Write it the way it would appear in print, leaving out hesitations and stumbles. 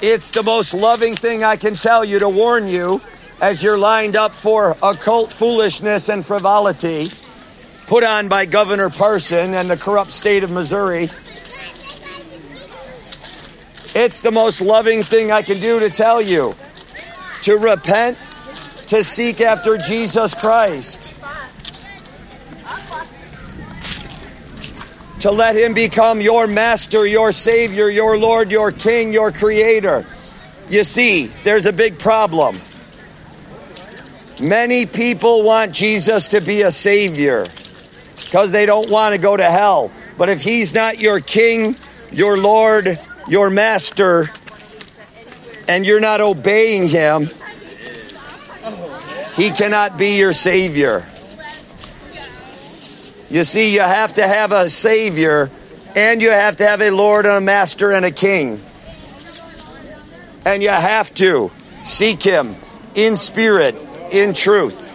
It's the most loving thing I can tell you to warn you as you're lined up for occult foolishness and frivolity put on by Governor Parson and the corrupt state of Missouri. It's the most loving thing I can do to tell you to repent, to seek after Jesus Christ, to let him become your master, your savior, your Lord, your king, your creator. You see, there's a big problem. Many people want Jesus to be a savior because they don't want to go to hell. But if he's not your king, your Lord, your master, and you're not obeying him, he cannot be your savior. You see, you have to have a savior, and you have to have a Lord and a master and a king. And you have to seek him in spirit, in truth.